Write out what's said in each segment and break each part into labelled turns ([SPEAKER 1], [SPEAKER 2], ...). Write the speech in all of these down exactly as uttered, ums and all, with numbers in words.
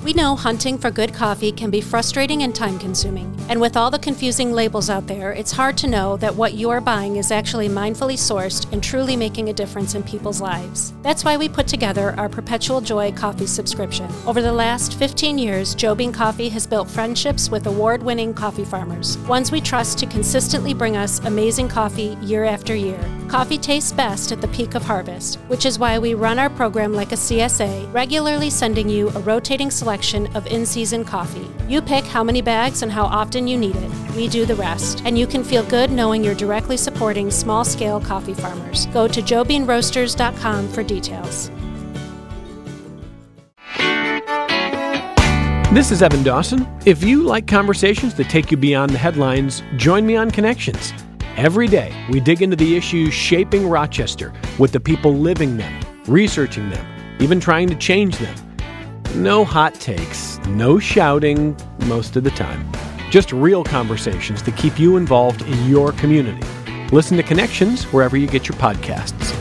[SPEAKER 1] We know hunting for good coffee can be frustrating and time-consuming. And with all the confusing labels out there, it's hard to know that what you're buying is actually mindfully sourced and truly making a difference in people's lives. That's why we put together our Perpetual Joy coffee subscription. Over the last fifteen years, Joe Bean Coffee has built friendships with award-winning coffee farmers, ones we trust to consistently bring us amazing coffee year after year. Coffee tastes best at the peak of harvest, which is why we run our program like a C S A, regularly sending you a rotating selection of in-season coffee. You pick how many bags and how often you need it. We do the rest. And you can feel good knowing you're directly supporting small-scale coffee farmers. Go to joe bean roasters dot com for details.
[SPEAKER 2] This is Evan Dawson. If you like conversations that take you beyond the headlines, join me on Connections. Every day, we dig into the issues shaping Rochester with the people living them, researching them, even trying to change them. No hot takes, no shouting most of the time. Just real conversations that keep you involved in your community. Listen to Connections wherever you get your podcasts.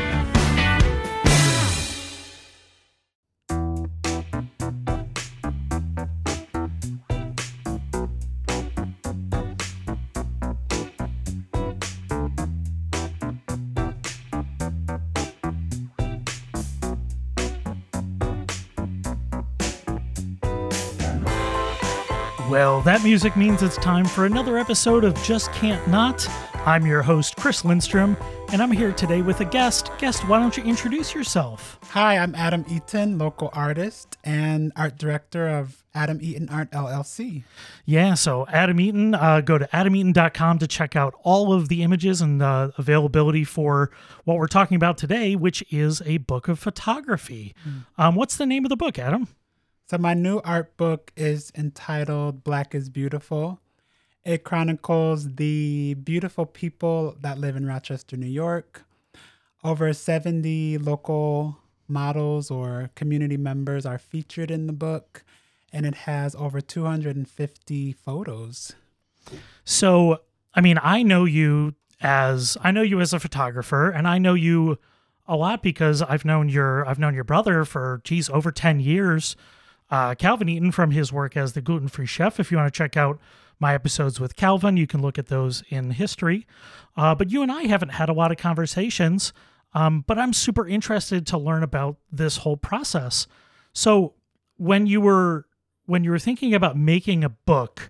[SPEAKER 3] Well, that music means it's time for another episode of Just Can't Not. I'm your host, Chris Lindstrom, and I'm here today with a guest. Guest, why don't you introduce yourself?
[SPEAKER 4] Hi, I'm Adam Eaton, local artist and art director of Adam Eaton Art L L C.
[SPEAKER 3] Yeah, so Adam Eaton, uh, go to adam eaton dot com to check out all of the images and uh, availability for what we're talking about today, which is a book of photography. Mm. Um, what's the name of the book, Adam?
[SPEAKER 4] So my new art book is entitled Black is Beautiful. It chronicles the beautiful people that live in Rochester, New York. Over seventy local models or community members are featured in the book, and it has over two hundred fifty photos.
[SPEAKER 3] So, I mean, I know you as I know you as a photographer, and I know you a lot because I've known your I've known your brother for geez over ten years. Uh, Calvin Eaton, from his work as the gluten-free chef. If you want to check out my episodes with Calvin, you can look at those in history. Uh, but you and I haven't had a lot of conversations, um, but I'm super interested to learn about this whole process. So when you were when you were thinking about making a book,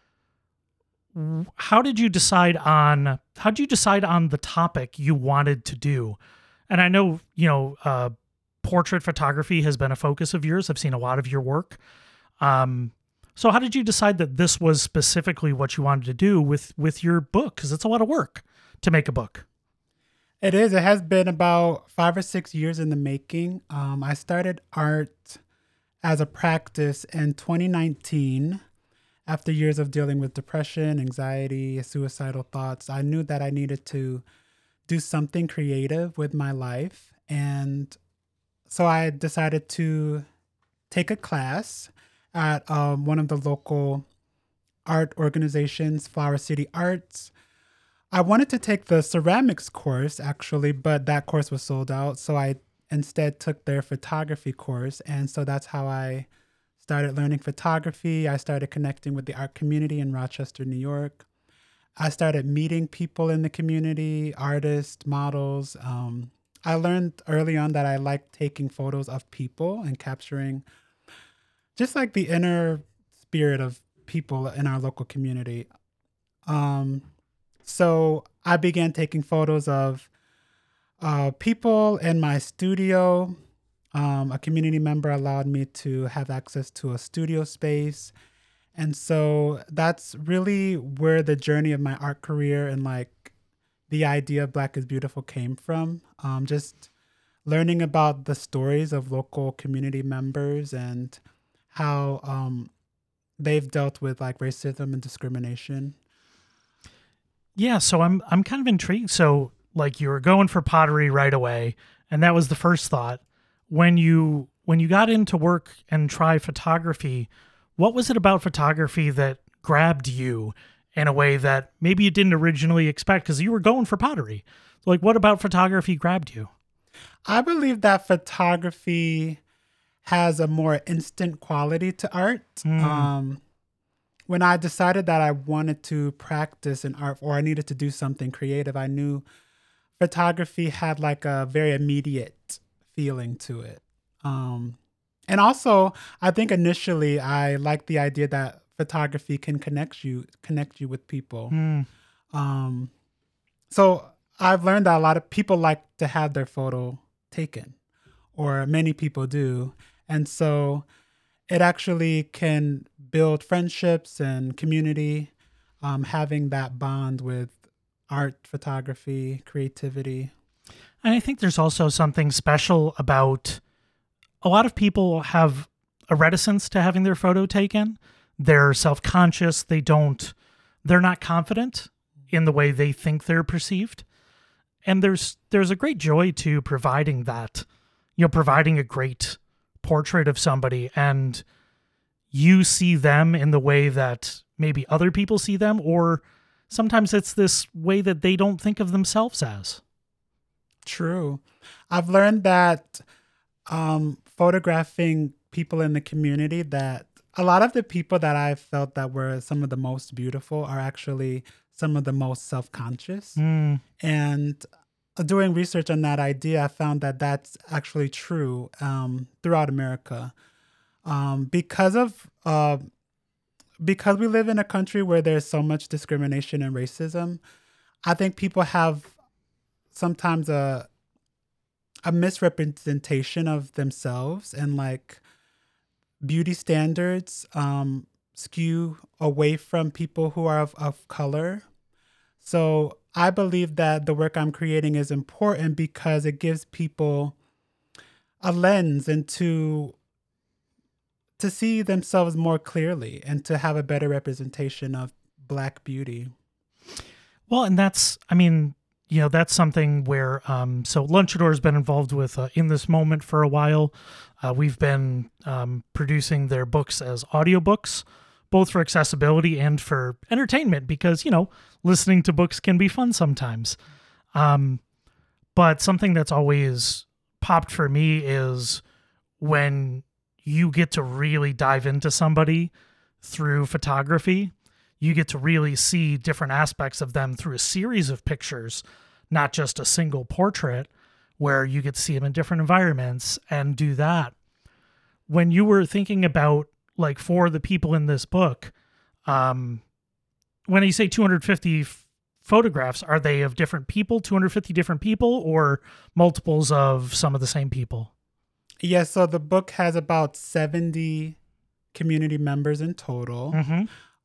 [SPEAKER 3] how did you decide on how did you decide on the topic you wanted to do? And I know, you know, uh, portrait photography has been a focus of yours. I've seen a lot of your work. Um, so how did you decide that this was specifically what you wanted to do with, with your book? Because it's a lot of work to make a book.
[SPEAKER 4] It is. It has been about five or six years in the making. Um, I started art as a practice in twenty nineteen. After years of dealing with depression, anxiety, suicidal thoughts, I knew that I needed to do something creative with my life. And so I decided to take a class at um, one of the local art organizations, Flower City Arts. I wanted to take the ceramics course, actually, but that course was sold out. So I instead took their photography course. And so that's how I started learning photography. I started connecting with the art community in Rochester, New York. I started meeting people in the community, artists, models. Um, I learned early on that I liked taking photos of people and capturing just like the inner spirit of people in our local community. Um, so I began taking photos of uh, people in my studio. Um, a community member allowed me to have access to a studio space. And so that's really where the journey of my art career and like the idea of Black is Beautiful came from. Um, just learning about the stories of local community members and how um, they've dealt with like racism and discrimination.
[SPEAKER 3] Yeah, so I'm I'm kind of intrigued. So like you were going for pottery right away, and that was the first thought. When you when you got into work and try photography, what was it about photography that grabbed you in a way that maybe you didn't originally expect? Because you were going for pottery. Like, what about photography grabbed you?
[SPEAKER 4] I believe that photography has a more instant quality to art.
[SPEAKER 3] Mm.
[SPEAKER 4] Um, when I decided that I wanted to practice an art or I needed to do something creative, I knew photography had like a very immediate feeling to it. Um, and also, I think initially I liked the idea that photography can connect you, connect you with people.
[SPEAKER 3] Mm.
[SPEAKER 4] Um, so I've learned that a lot of people like to have their photo taken, or many people do. And so it actually can build friendships and community, um, having that bond with art, photography, creativity.
[SPEAKER 3] And I think there's also something special about a lot of people have a reticence to having their photo taken. They're self-conscious. They don't, they're not confident in the way they think they're perceived. And there's, there's a great joy to providing that, you know, providing a great portrait of somebody and you see them in the way that maybe other people see them, or sometimes it's this way that they don't think of themselves as.
[SPEAKER 4] True. I've learned that um, photographing people in the community, that a lot of the people that I felt that were some of the most beautiful are actually some of the most self-conscious.
[SPEAKER 3] Mm.
[SPEAKER 4] And doing research on that idea, I found that that's actually true um, throughout America. Um, because of uh, because we live in a country where there's so much discrimination and racism, I think people have sometimes a a misrepresentation of themselves, and like beauty standards um, skew away from people who are of, of color. So I believe that the work I'm creating is important because it gives people a lens into to see themselves more clearly and to have a better representation of Black beauty.
[SPEAKER 3] Well, and that's, I mean, you know, that's something where, um, so Lunchador has been involved with uh, In This Moment for a while. Uh, we've been um, producing their books as audiobooks, both for accessibility and for entertainment, because, you know, listening to books can be fun sometimes. Um, but something that's always popped for me is when you get to really dive into somebody through photography. You get to really see different aspects of them through a series of pictures, not just a single portrait, where you get to see them in different environments and do that. When you were thinking about, like, for the people in this book, um, when you say two hundred fifty f- photographs, are they of different people, two hundred fifty different people, or multiples of some of the same people?
[SPEAKER 4] Yeah, so the book has about seventy community members in total.
[SPEAKER 3] Mm-hmm.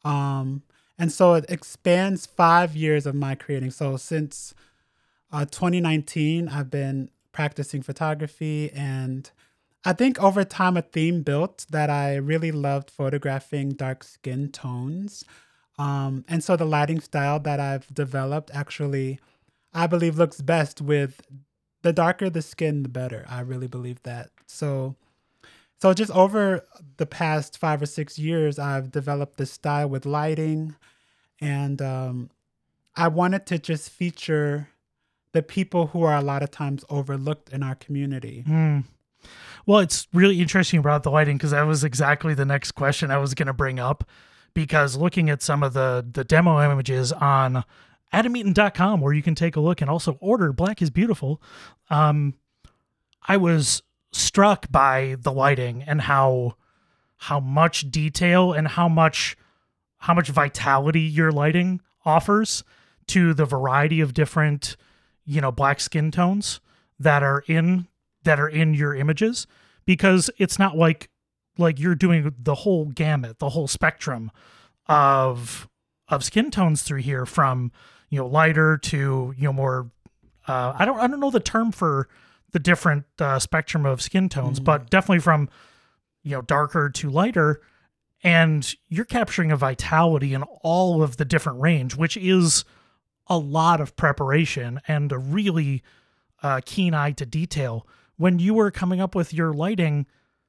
[SPEAKER 4] Um, and so it expands five years of my creating. So since uh, twenty nineteen, I've been practicing photography, and I think over time a theme built that I really loved photographing dark skin tones. Um, and so the lighting style that I've developed actually, I believe, looks best with the darker the skin, the better. I really believe that. So So just over the past five or six years, I've developed this style with lighting, and um, I wanted to just feature the people who are a lot of times overlooked in our community.
[SPEAKER 3] Mm. Well, it's really interesting about the lighting, because that was exactly the next question I was going to bring up, because looking at some of the, the demo images on adam eaton dot com, where you can take a look and also order Black is Beautiful, um, I was struck by the lighting and how how much detail and how much how much vitality your lighting offers to the variety of different, you know, Black skin tones that are in that are in your images, because it's not like like you're doing the whole gamut, the whole spectrum of of skin tones through here, from, you know, lighter to, you know, more uh I don't I don't know the term for the different uh, spectrum of skin tones, mm. but definitely from, you know, darker to lighter, and you're capturing a vitality in all of the different range, which is a lot of preparation and a really uh, keen eye to detail. When you were coming up with your lighting,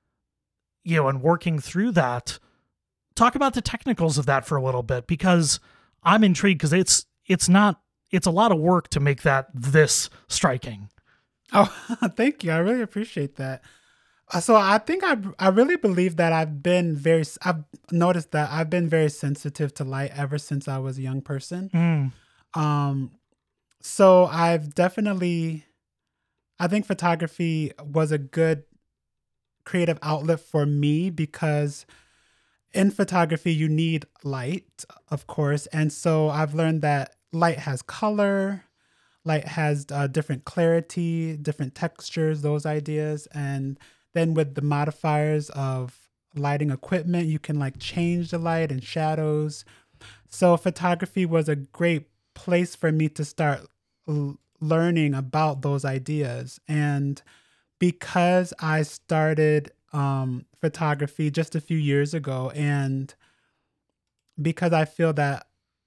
[SPEAKER 3] you know, and working through that, talk about the technicals of that for a little bit, because I'm intrigued, because it's, it's not, it's a lot of work to make that this striking.
[SPEAKER 4] Oh, thank you. I really appreciate that. Uh, So I think I I really believe that I've been very I've noticed that I've been very sensitive to light ever since I was a young person.
[SPEAKER 3] Mm,
[SPEAKER 4] Um, so I've definitely I think photography was a good creative outlet for me because in photography you need light, of course, and so I've learned that light has color, light has uh, different clarity, different textures, those ideas. And then with the modifiers of lighting equipment, you can like change the light and shadows. So photography was a great place for me to start l- learning about those ideas. And because I started um, photography just a few years ago, and because I feel that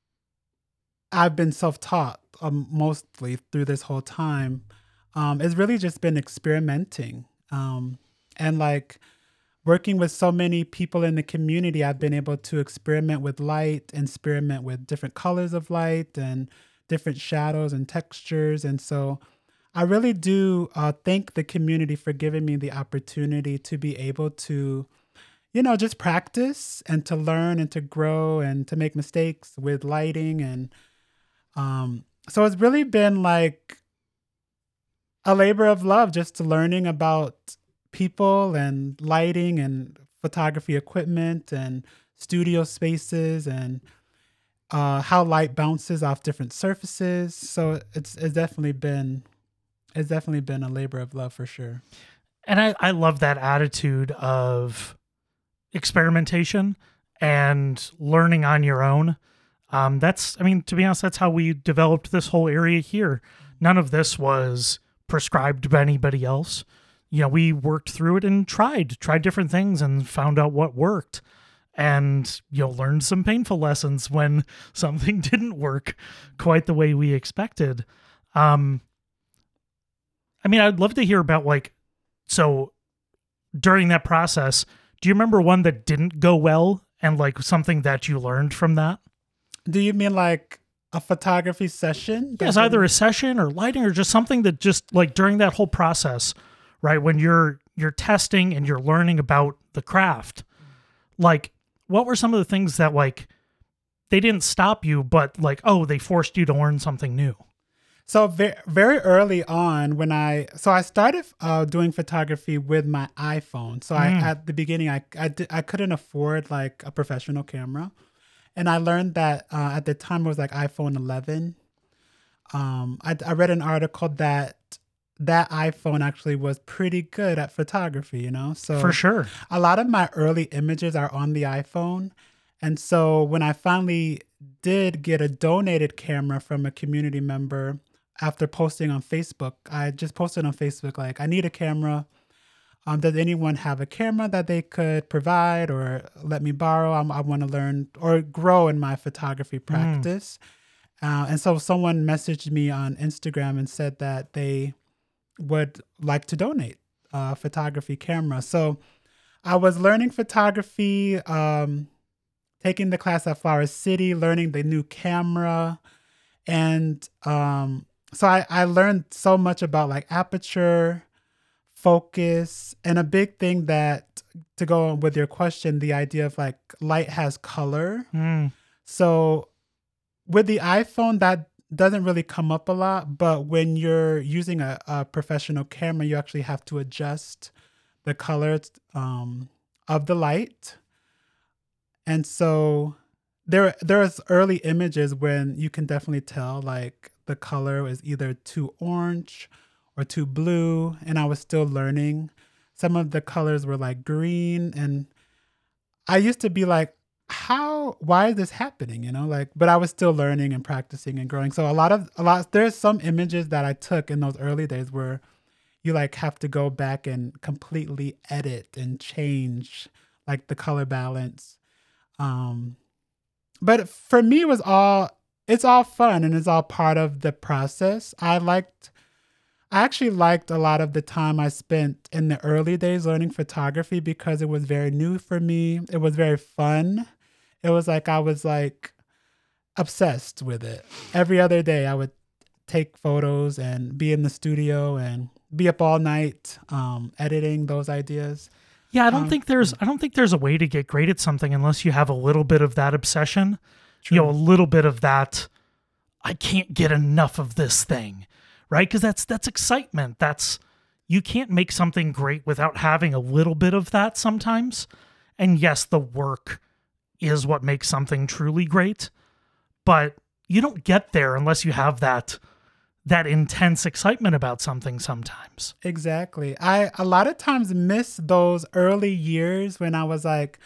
[SPEAKER 4] I've been self-taught um, mostly through this whole time. Um, it's really just been experimenting um, and like working with so many people in the community. I've been able to experiment with light, experiment with different colors of light and different shadows and textures. And so I really do uh, thank the community for giving me the opportunity to be able to, you know, just practice and to learn and to grow and to make mistakes with lighting. And um, so it's really been like a labor of love, just learning about people and lighting and photography equipment and studio spaces and uh, how light bounces off different surfaces. So it's it's definitely been it's definitely been a labor of love for sure.
[SPEAKER 3] and I, I love that attitude of experimentation and learning on your own. Um, that's, I mean, to be honest, that's how we developed this whole area here. None of this was prescribed by anybody else. You know, we worked through it and tried, tried different things and found out what worked. And, you know, learned some painful lessons when something didn't work quite the way we expected. Um, I mean, I'd love to hear about like, so during that process, do you remember one that didn't go well and like something that you learned from that?
[SPEAKER 4] Do you mean like a photography session?
[SPEAKER 3] Yes, either a session or lighting or just something that just like during that whole process, right? When you're you're testing and you're learning about the craft, like what were some of the things that like they didn't stop you, but like, oh, they forced you to learn something new?
[SPEAKER 4] So very, very early on when I, so I started uh, doing photography with my iPhone. So I,
[SPEAKER 3] Mm.
[SPEAKER 4] at the beginning, I, I, di- I couldn't afford like a professional camera. And I learned that uh, at the time it was like iPhone eleven. Um, I, I read an article that that iPhone actually was pretty good at photography, you know? So
[SPEAKER 3] For sure.
[SPEAKER 4] a lot of my early images are on the iPhone. And so when I finally did get a donated camera from a community member after posting on Facebook, I just posted on Facebook, like, I need a camera. Um, does anyone have a camera that they could provide or let me borrow? I'm, I want to learn or grow in my photography practice. Uh, and so someone messaged me on Instagram and said that they would like to donate a photography camera. So I was learning photography, um, taking the class at Flower City, learning the new camera. And um, so I, I learned so much about like aperture, focus, and a big thing that, to go on with your question, the idea of like light has color.
[SPEAKER 3] Mm.
[SPEAKER 4] So with the iPhone, that doesn't really come up a lot, but when you're using a, a professional camera, you actually have to adjust the colors um, of the light. And so there there's early images when you can definitely tell like the color is either too orange or too blue, and I was still learning. Some of the colors were like green, and I used to be like, how, why is this happening? You know, like, but I was still learning and practicing and growing. So a lot of, a lot, there's some images that I took in those early days where you like have to go back and completely edit and change like the color balance. Um, but for me, it was all, it's all fun and it's all part of the process. I liked, I actually liked a lot of the time I spent in the early days learning photography because it was very new for me. It was very fun. It was like I was like obsessed with it. Every other day I would take photos and be in the studio and be up all night um, editing those ideas.
[SPEAKER 3] Yeah, I don't
[SPEAKER 4] Um,
[SPEAKER 3] think there's I don't think there's a way to get great at something unless you have a little bit of that obsession.
[SPEAKER 4] True.
[SPEAKER 3] You know, a little bit of that I can't get enough of this thing, right? Because that's that's excitement. That's you can't make something great without having a little bit of that sometimes. And yes, the work is what makes something truly great, but you don't get there unless you have that that intense excitement about something sometimes.
[SPEAKER 4] Exactly. I a lot of times miss those early years when I was like,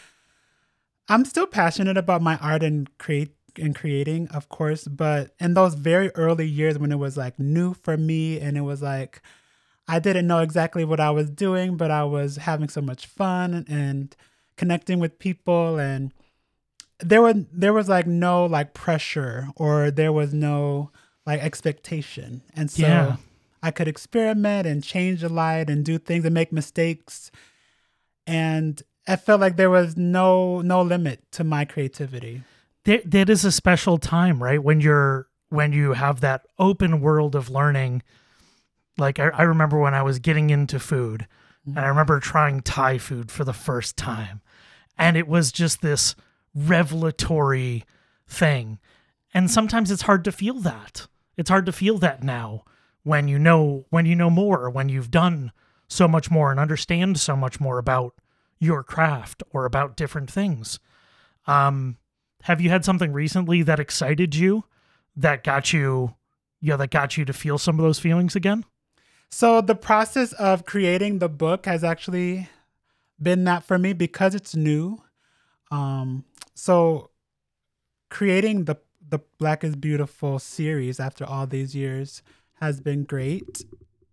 [SPEAKER 4] I'm still passionate about my art and create and creating, of course, but in those very early years when it was like new for me and it was like I didn't know exactly what I was doing, but I was having so much fun and connecting with people, and there were there was like no like pressure or there was no like expectation. And so
[SPEAKER 3] Yeah.
[SPEAKER 4] I could experiment and change the light and do things and make mistakes. And I felt like there was no no limit to my creativity.
[SPEAKER 3] That, that is a special time, right? When you're when you have that open world of learning. Like I, I remember when I was getting into food, and I remember trying Thai food for the first time, and it was just this revelatory thing. And sometimes it's hard to feel that. It's hard to feel that now when you know when you know more, when you've done so much more and understand so much more about your craft or about different things. Um, have you had something recently that excited you, that got you, yeah, that got you to feel some of those feelings again?
[SPEAKER 4] So the process of creating the book has actually been that for me because it's new. Um, so creating the the Black is Beautiful series after all these years has been great.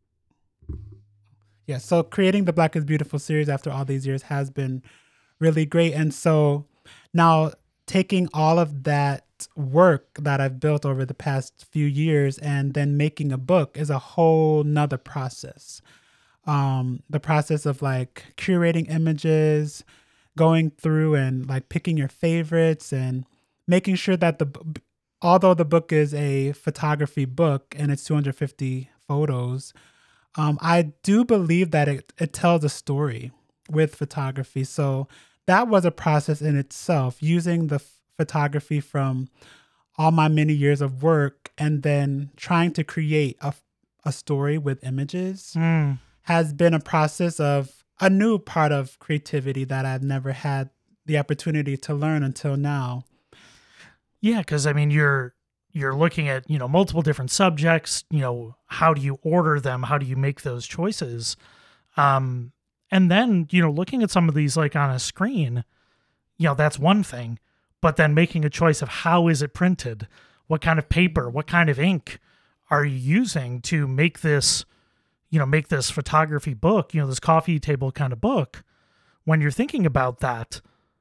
[SPEAKER 4] Yeah, so creating the Black is Beautiful series after all these years has been really great. And so now taking all of that work that I've built over the past few years and then making a book is a whole nother process. Um, the process of like curating images, going through and like picking your favorites and making sure that the, although the book is a photography book and it's two hundred fifty photos, um, I do believe that it, it tells a story with photography. So that was a process in itself, using the f- photography from all my many years of work and then trying to create a, a story with images
[SPEAKER 3] Mm.
[SPEAKER 4] has been a process of a new part of creativity that I've never had the opportunity to learn until now.
[SPEAKER 3] Yeah, because I mean, you're you're looking at, you know, multiple different subjects. You know, how do you order them? How do you make those choices? Um, and then, you know, looking at some of these like on a screen, you know, that's one thing. But then making a choice of how is it printed? What kind of paper? What kind of ink are you using to make this, you know, make this photography book, you know, this coffee table kind of book? When you're thinking about that,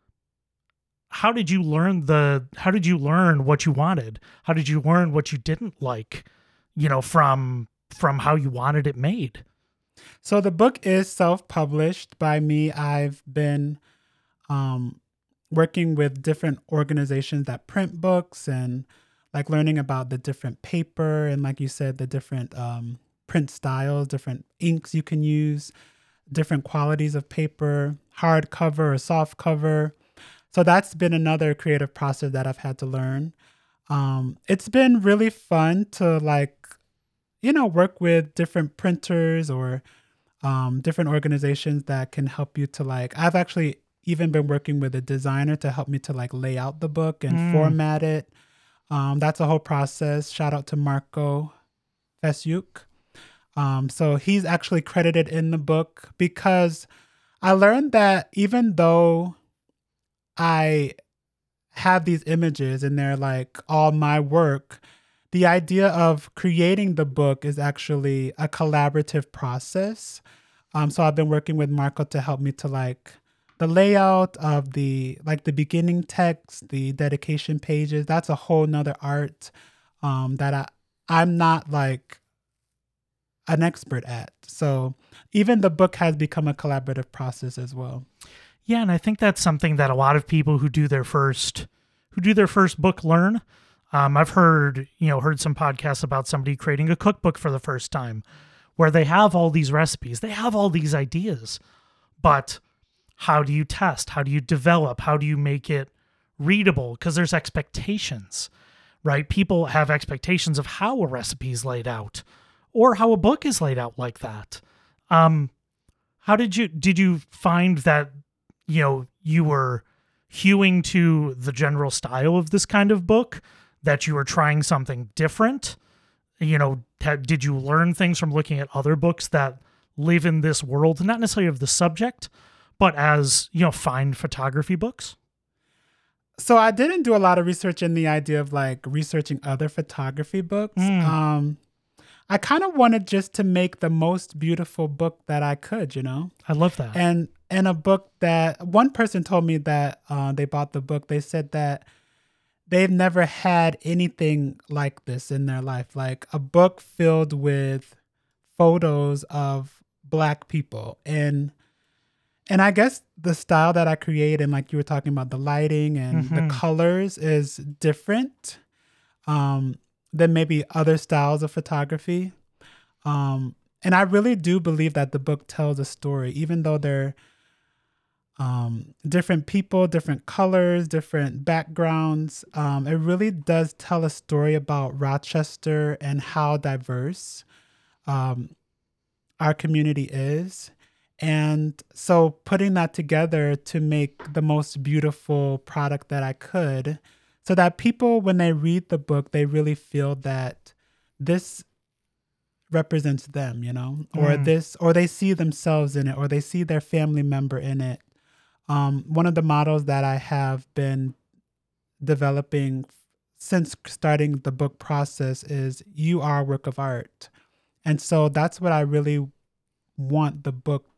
[SPEAKER 3] how did you learn the, how did you learn what you wanted? How did you learn what you didn't like, you know, from, from how you wanted it made?
[SPEAKER 4] So the book is self-published by me. I've been um, working with different organizations that print books and like learning about the different paper and, like you said, the different um, print styles, different inks you can use, different qualities of paper, hardcover or soft cover. So that's been another creative process that I've had to learn. Um, it's been really fun to like, you know, work with different printers or um, different organizations that can help you to like, I've actually even been working with a designer to help me to like lay out the book and
[SPEAKER 3] Mm.
[SPEAKER 4] format it. Um, that's a whole process. Shout out to Marco Fesyuk. Um, so he's actually credited in the book because I learned that even though I have these images and they're like all my work, the idea of creating the book is actually a collaborative process. Um, so I've been working with Marco to help me to like the layout of the, like the beginning text, the dedication pages. That's a whole nother art um, that I, I'm not like an expert at. So even the book has become a collaborative process as well.
[SPEAKER 3] Yeah, and I think that's something that a lot of people who do their first who do their first book learn. Um, I've heard, you know, heard some podcasts about somebody creating a cookbook for the first time where they have all these recipes, they have all these ideas, but how do you test? How do you develop? How do you make it readable? Because there's expectations, right? People have expectations of how a recipe is laid out or how a book is laid out like that. Um, how did you, did you find that, you know, you were hewing to the general style of this kind of book, that you were trying something different? You know, had, did you learn things from looking at other books that live in this world, not necessarily of the subject, but as, you know, fine photography books?
[SPEAKER 4] So I didn't do a lot of research in the idea of like researching other photography books.
[SPEAKER 3] Mm.
[SPEAKER 4] Um, I kind of wanted just to make the most beautiful book that I could, you know?
[SPEAKER 3] I love that.
[SPEAKER 4] And and a book that one person told me that uh, they bought the book. They said that they've never had anything like this in their life, like a book filled with photos of Black people. And and I guess the style that I create, and like you were talking about, the lighting and
[SPEAKER 3] Mm-hmm.
[SPEAKER 4] the colors is different um, than maybe other styles of photography. Um, and I really do believe that the book tells a story, even though they're um, different people, different colors, different backgrounds. Um, it really does tell a story about Rochester and how diverse um, our community is. And so putting that together to make the most beautiful product that I could, so that people, when they read the book, they really feel that this represents them, you know, or
[SPEAKER 3] Mm.
[SPEAKER 4] this, or they see themselves in it, or they see their family member in it. Um, one of the models that I have been developing since starting the book process is you are a work of art. And so that's what I really want the book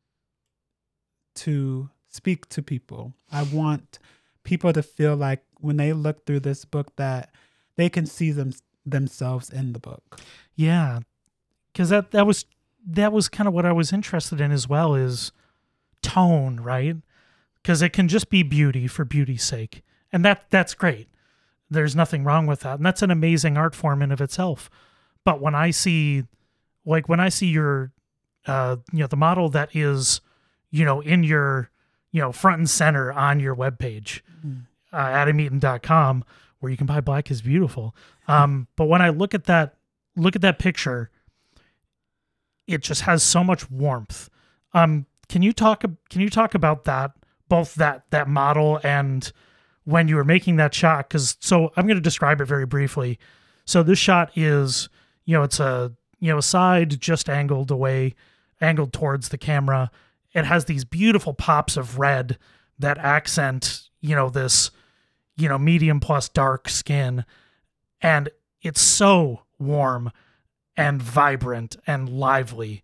[SPEAKER 4] to speak to people. I want people to feel like when they look through this book that they can see them themselves in the book.
[SPEAKER 3] Yeah. Cause that, that was, that was kind of what I was interested in as well, is tone, right? Cause it can just be beauty for beauty's sake. And that that's great. There's nothing wrong with that. And that's an amazing art form in of itself. But when I see, like when I see your, uh, you know, the model that is, you know, in your, you know, front and center on your webpage, mm. uh, adam eaton dot com, where you can buy Black is Beautiful. Um, but when I look at that, look at that picture, it just has so much warmth. Um, can you talk, can you talk about that, both that, that model and when you were making that shot? Cause so I'm going to describe it very briefly. So this shot is, you know, it's a, you know, a side just angled away, angled towards the camera. It has these beautiful pops of red that accent, you know, this, you know, medium plus dark skin. And it's so warm and vibrant and lively.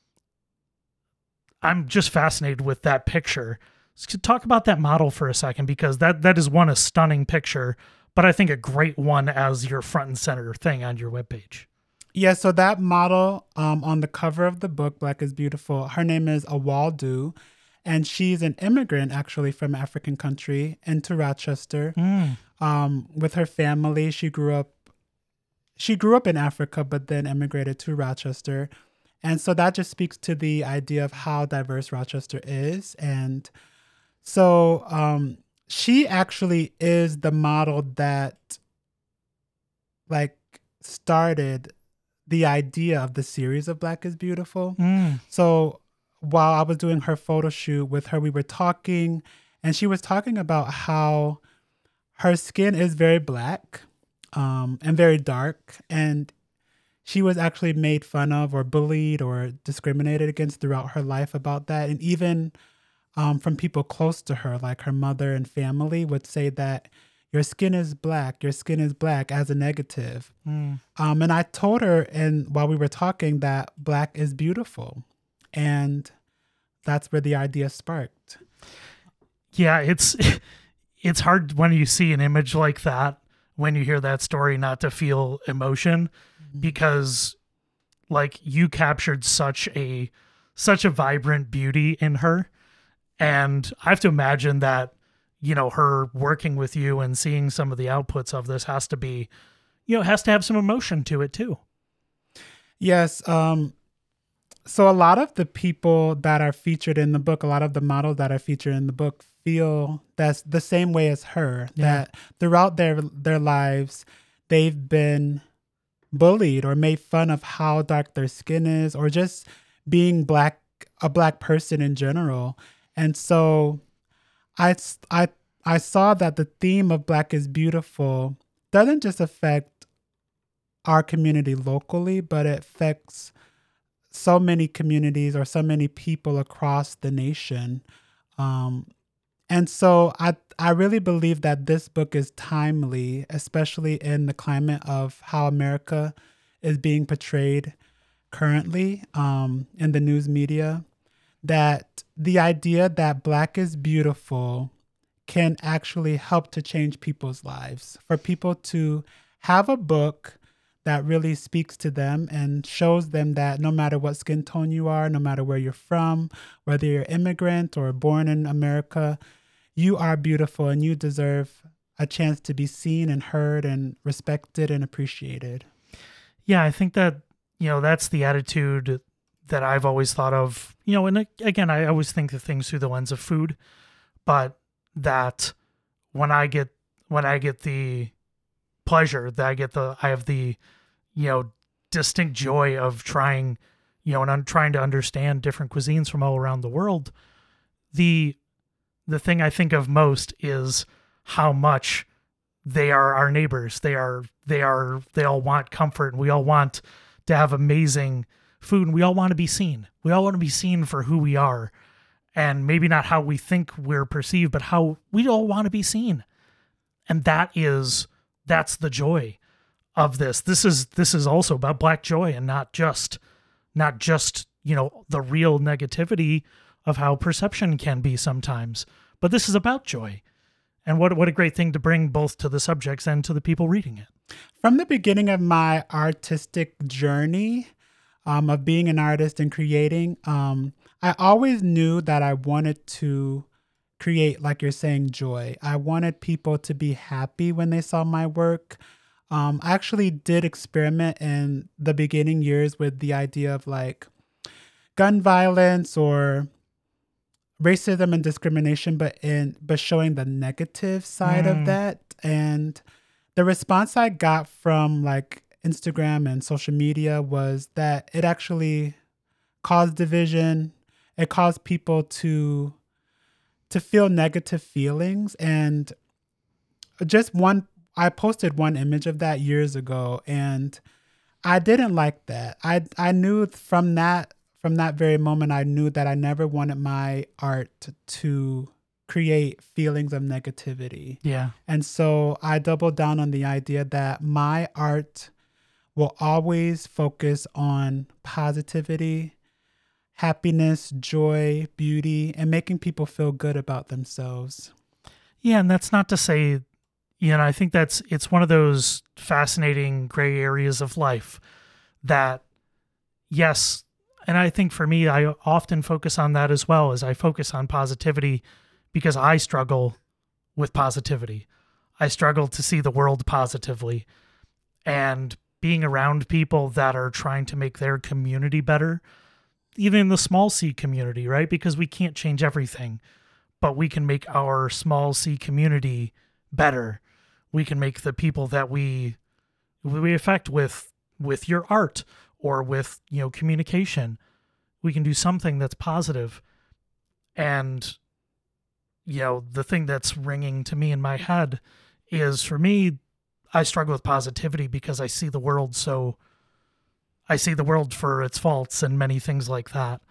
[SPEAKER 3] I'm just fascinated with that picture. So talk about that model for a second, because that, that is one, a stunning picture, but I think a great one as your front and center thing on your webpage.
[SPEAKER 4] Yeah, so that model um, on the cover of the book, Black is Beautiful, her name is Awaldu, and she's an immigrant actually from an African country into Rochester.
[SPEAKER 3] Mm.
[SPEAKER 4] Um, with her family, she grew up, she grew up in Africa, but then immigrated to Rochester. And so that just speaks to the idea of how diverse Rochester is. And so um, she actually is the model that like started the idea of the series of Black is Beautiful.
[SPEAKER 3] Mm.
[SPEAKER 4] So while I was doing her photo shoot with her, we were talking, and she was talking about how her skin is very Black um, and very dark. And she was actually made fun of or bullied or discriminated against throughout her life about that. And even um, from people close to her, like her mother and family, would say that your skin is Black, your skin is Black as a negative.
[SPEAKER 3] Mm.
[SPEAKER 4] Um, and I told her, and while we were talking, that Black is beautiful. And that's where the idea sparked.
[SPEAKER 3] Yeah, it's it's hard when you see an image like that, when you hear that story, not to feel emotion, mm-hmm. because like you captured such a such a vibrant beauty in her. And I have to imagine that, you know, her working with you and seeing some of the outputs of this has to be, you know, has to have some emotion to it too.
[SPEAKER 4] Yes. Um, so a lot of the people that are featured in the book, a lot of the models that are featured in the book feel that's the same way as her,
[SPEAKER 3] Yeah.
[SPEAKER 4] that throughout their, their lives, they've been bullied or made fun of how dark their skin is, or just being black, a black person in general. And so I, I, I saw that the theme of Black is Beautiful doesn't just affect our community locally, but it affects so many communities or so many people across the nation. Um, and so I, I really believe that this book is timely, especially in the climate of how America is being portrayed currently um, in the news media, that the idea that Black is beautiful can actually help to change people's lives, for people to have a book that really speaks to them and shows them that no matter what skin tone you are, no matter where you're from, whether you're immigrant or born in America, you are beautiful and you deserve a chance to be seen and heard and respected and appreciated.
[SPEAKER 3] Yeah, I think that, you know, that's the attitude that I've always thought of, you know, and again, I always think of things through the lens of food, but that when I get, when I get the pleasure that I get the, I have the, you know, distinct joy of trying, you know, and I'm trying to understand different cuisines from all around the world. The, the thing I think of most is how much they are our neighbors. They are, they are, they all want comfort, and we all want to have amazing food, and we all want to be seen. We all want to be seen for who we are, and maybe not how we think we're perceived, but how we all want to be seen. And that is, that's the joy of this. This is, this is also about Black joy, and not just, not just, you know, the real negativity of how perception can be sometimes, but this is about joy. And what, what a great thing to bring both to the subjects and to the people reading it.
[SPEAKER 4] From the beginning of my artistic journey, um, of being an artist and creating, um, I always knew that I wanted to create, like you're saying, joy. I wanted people to be happy when they saw my work. Um, I actually did experiment in the beginning years with the idea of like gun violence or racism and discrimination, but in but showing the negative side
[SPEAKER 3] Mm.
[SPEAKER 4] of that. And the response I got from like Instagram and social media was that it actually caused division. It caused people to to feel negative feelings. And just one, I posted one image of that years ago, and I didn't like that. I I knew from that from that very moment, I knew that I never wanted my art to create feelings of negativity.
[SPEAKER 3] Yeah.
[SPEAKER 4] And so I doubled down on the idea that my art will always focus on positivity, happiness, joy, beauty, and making people feel good about themselves.
[SPEAKER 3] Yeah, and that's not to say, you know, I think that's, it's one of those fascinating gray areas of life that, yes, and I think for me, I often focus on that as well, as I focus on positivity because I struggle with positivity. I struggle to see the world positively, and being around people that are trying to make their community better, even the small C community, right? Because we can't change everything, but we can make our small C community better. We can make the people that we we affect with with your art or with, you know, communication. We can do something that's positive. And, you know, the thing that's ringing to me in my head is, for me, I struggle with positivity because I see the world so, I see the world for its faults and many things like that.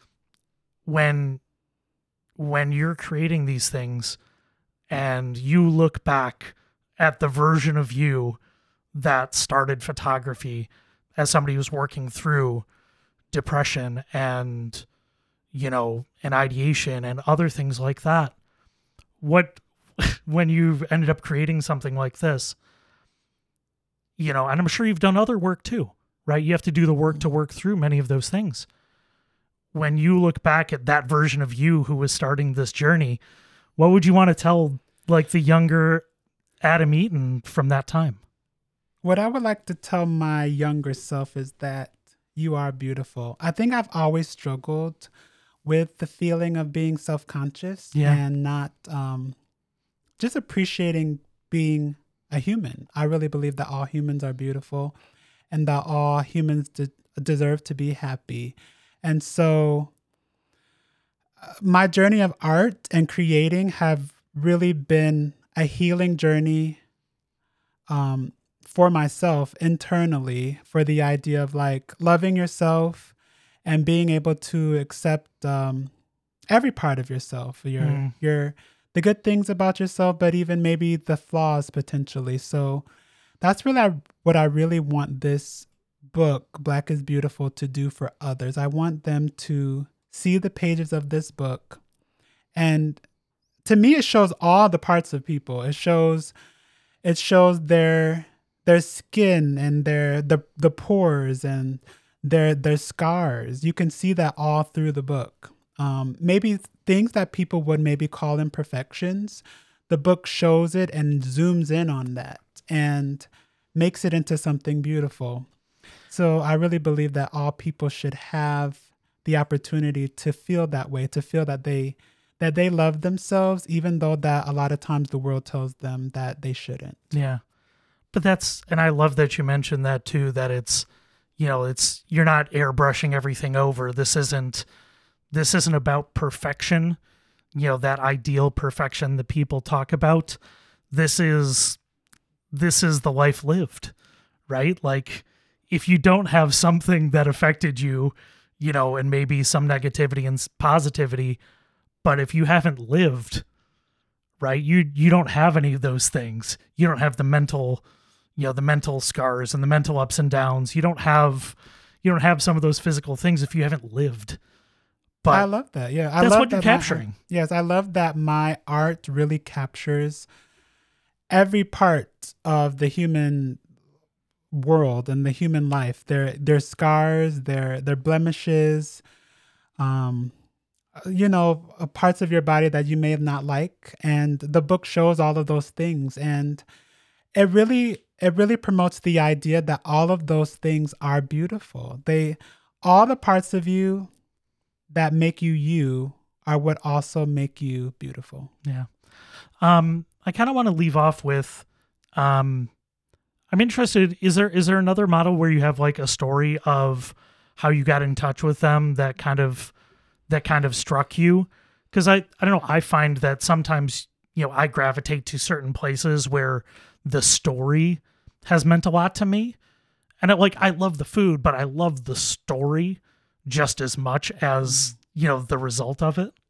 [SPEAKER 3] When, when you're creating these things and you look back at the version of you that started photography as somebody who's working through depression and, you know, and ideation and other things like that, what, when you've ended up creating something like this, you know, and I'm sure you've done other work too, right? You have to do the work to work through many of those things. When you look back at that version of you who was starting this journey, what would you want to tell like the younger Adam Eaton from that time?
[SPEAKER 4] What I would like to tell my younger self is that you are beautiful. I think I've always struggled with the feeling of being self-conscious
[SPEAKER 3] Yeah.
[SPEAKER 4] and not um, just appreciating being a human. I really believe that all humans are beautiful and that all humans de- deserve to be happy. And so uh, my journey of art and creating have really been a healing journey um, for myself internally, for the idea of like loving yourself and being able to accept um, every part of yourself, your
[SPEAKER 3] Mm.
[SPEAKER 4] your the good things about yourself, but even maybe the flaws potentially. So that's really what I really want this book, Black is Beautiful, to do for others. I want them to see the pages of this book, and to me, it shows all the parts of people. It shows it shows their their skin and their the the pores and their their scars. You can see that all through the book. Um, maybe things that people would maybe call imperfections, the book shows it and zooms in on that and makes it into something beautiful. So I really believe that all people should have the opportunity to feel that way, to feel that they that they love themselves, even though that a lot of times the world tells them that they shouldn't.
[SPEAKER 3] Yeah. But that's, and I love that you mentioned that too, that it's, you know, it's, you're not airbrushing everything over. This isn't, this isn't about perfection, you know, that ideal perfection that people talk about. This is, this is the life lived, right? Like if you don't have something that affected you, you know, and maybe some negativity and positivity, but if you haven't lived, right, you, you don't have any of those things. You don't have the mental, you know, the mental scars and the mental ups and downs. You don't have, you don't have some of those physical things if you haven't lived. But
[SPEAKER 4] I love that. Yeah. I
[SPEAKER 3] that's
[SPEAKER 4] love
[SPEAKER 3] what you're
[SPEAKER 4] that my-
[SPEAKER 3] capturing.
[SPEAKER 4] yes. I love that my art really captures every part of the human world and the human life, their, their scars, their, their blemishes, um, you know, uh, parts of your body that you may not like. And the book shows all of those things. And it really, it really promotes the idea that all of those things are beautiful. They, all the parts of you that make you you are what also make you beautiful.
[SPEAKER 3] Yeah. Um, I kind of want to leave off with, um, I'm interested, is there, is there another model where you have like a story of how you got in touch with them that kind of, that kind of struck you? Cause I, I don't know. I find that sometimes, you know, I gravitate to certain places where the story has meant a lot to me. And it, like, I love the food, but I love the story just as much as, you know, the result of it.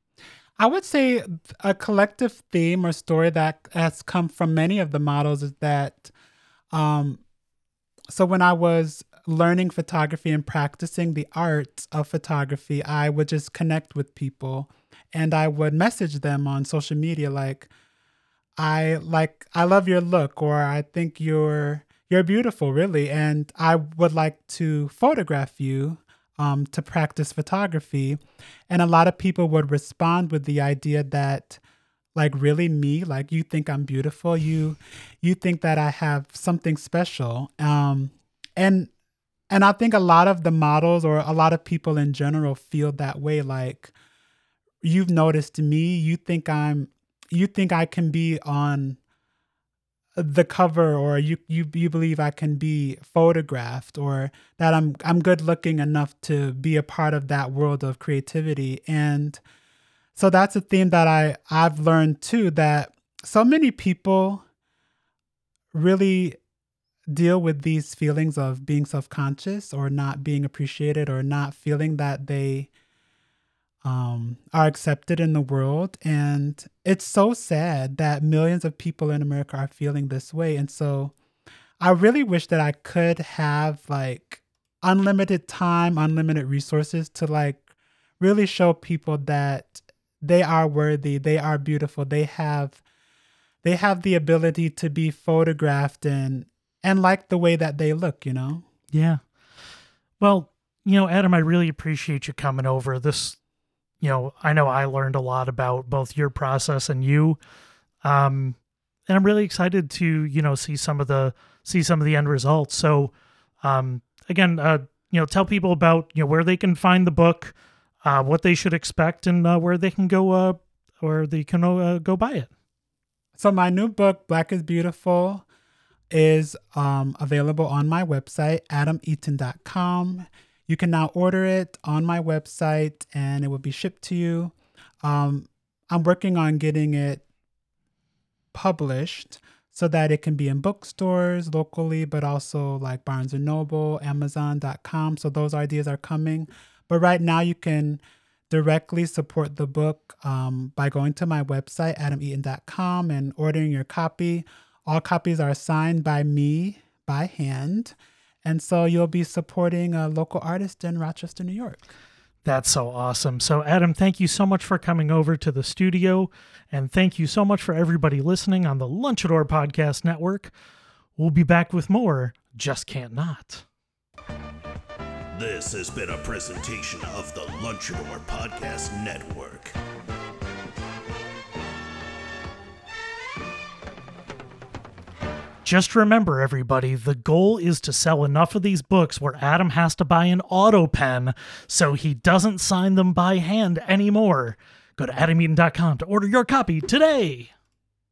[SPEAKER 4] I would say a collective theme or story that has come from many of the models is that, um, so when I was learning photography and practicing the art of photography, I would just connect with people and I would message them on social media like, I like, I love your look, or I think you're, you're beautiful, really. And I would like to photograph you um, to practice photography. And a lot of people would respond with the idea that, like, really me, like, you think I'm beautiful. You, you think that I have something special. Um, and, and I think a lot of the models or a lot of people in general feel that way. Like, you've noticed me, you think I'm, you think I can be on the cover, or you, you, you believe I can be photographed, or that I'm, I'm good looking enough to be a part of that world of creativity. And so that's a theme that I, I've learned too, that so many people really deal with these feelings of being self-conscious or not being appreciated or not feeling that they um, are accepted in the world. And it's so sad that millions of people in America are feeling this way. And so I really wish that I could have like unlimited time, unlimited resources to like really show people that they are worthy, they are beautiful, they have they have the ability to be photographed and and like the way that they look, you know?
[SPEAKER 3] Yeah. Well, you know, Adam, I really appreciate you coming over. This you know, I know I learned a lot about both your process and you. Um, and I'm really excited to, you know, see some of the, see some of the end results. So, um, again, uh, you know, tell people about, you know, where they can find the book, uh, what they should expect, and uh, where they can go, uh, where they can uh, go buy it.
[SPEAKER 4] So my new book, Black is Beautiful, is um, available on my website, adam eaton dot com. You can now order it on my website and it will be shipped to you. Um, I'm working on getting it published so that it can be in bookstores locally, but also like Barnes and Noble, amazon dot com. So those ideas are coming. But right now you can directly support the book um, by going to my website, adam eaton dot com, and ordering your copy. All copies are signed by me by hand. And so you'll be supporting a local artist in Rochester, New York.
[SPEAKER 3] That's so awesome. So Adam, thank you so much for coming over to the studio. And thank you so much for everybody listening on the Lunchador Podcast Network. We'll be back with more Just Can't Not.
[SPEAKER 5] This has been a presentation of the Lunchador Podcast Network.
[SPEAKER 3] Just remember, everybody, the goal is to sell enough of these books where Adam has to buy an auto pen so he doesn't sign them by hand anymore. Go to adam eaton dot com to order your copy today.